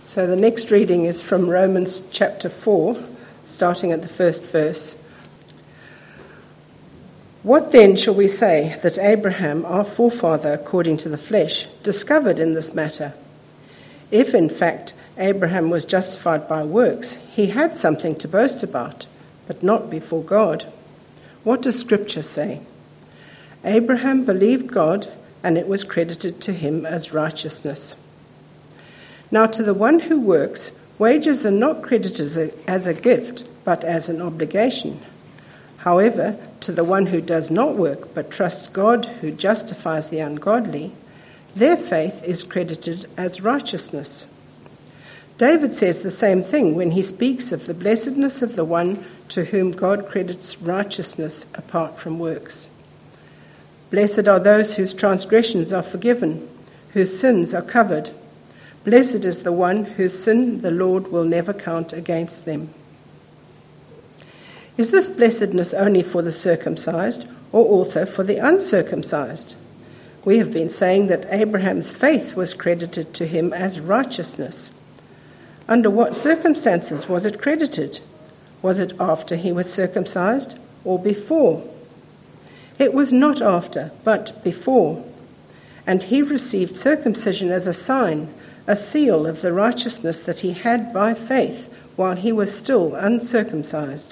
So the next reading is from Romans chapter 4, starting at the first verse. What then shall we say that Abraham, our forefather according to the flesh, discovered in this matter? If in fact Abraham was justified by works, he had something to boast about, but not before God. What does Scripture say? Abraham believed God, and it was credited to him as righteousness. Now to the one who works, wages are not credited as a gift, but as an obligation. However, to the one who does not work, but trusts God who justifies the ungodly, their faith is credited as righteousness. David says the same thing when he speaks of the blessedness of the one to whom God credits righteousness apart from works. Blessed are those whose transgressions are forgiven, whose sins are covered. Blessed is the one whose sin the Lord will never count against them. Is this blessedness only for the circumcised, or also for the uncircumcised? We have been saying that Abraham's faith was credited to him as righteousness. Under what circumstances was it credited? Was it after he was circumcised, or before? It was not after, but before. And he received circumcision as a sign, a seal of the righteousness that he had by faith while he was still uncircumcised.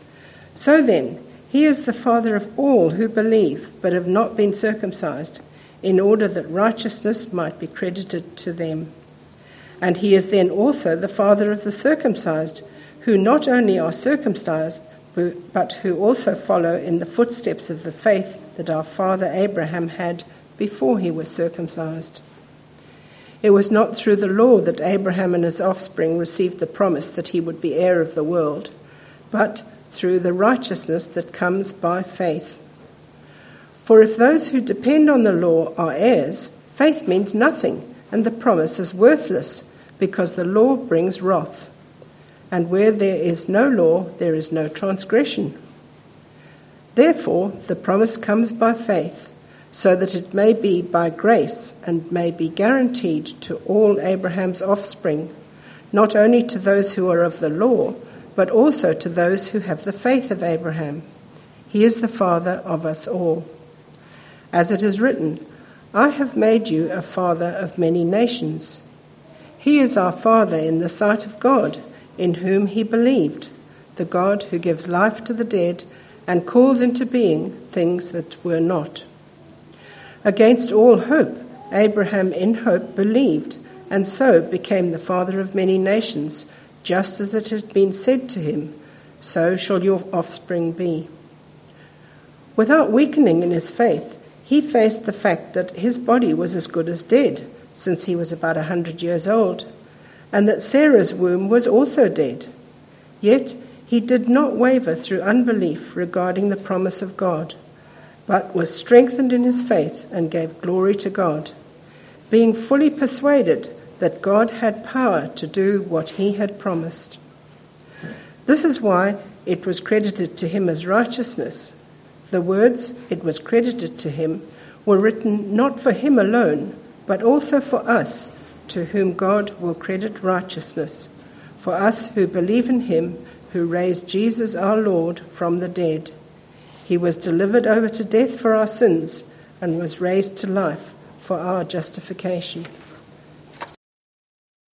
So then, he is the father of all who believe but have not been circumcised, in order that righteousness might be credited to them. And he is then also the father of the circumcised, who not only are circumcised, but who also follow in the footsteps of the faith that our father Abraham had before he was circumcised. It was not through the law that Abraham and his offspring received the promise that he would be heir of the world, but through the righteousness that comes by faith. For if those who depend on the law are heirs, faith means nothing, and the promise is worthless, because the law brings wrath. And where there is no law, there is no transgression. Therefore, the promise comes by faith, so that it may be by grace and may be guaranteed to all Abraham's offspring, not only to those who are of the law, but also to those who have the faith of Abraham. He is the father of us all. As it is written, I have made you a father of many nations. He is our father in the sight of God, in whom he believed, the God who gives life to the dead and calls into being things that were not. Against all hope, Abraham in hope believed, and so became the father of many nations, just as it had been said to him, so shall your offspring be. Without weakening in his faith, he faced the fact that his body was as good as dead, since he was about 100 years old, and that Sarah's womb was also dead. Yet he did not waver through unbelief regarding the promise of God, but was strengthened in his faith and gave glory to God, being fully persuaded that God had power to do what he had promised. This is why it was credited to him as righteousness. The words, "it was credited to him," were written not for him alone, but also for us, to whom God will credit righteousness, for us who believe in him who raised Jesus our Lord from the dead. He was delivered over to death for our sins and was raised to life for our justification.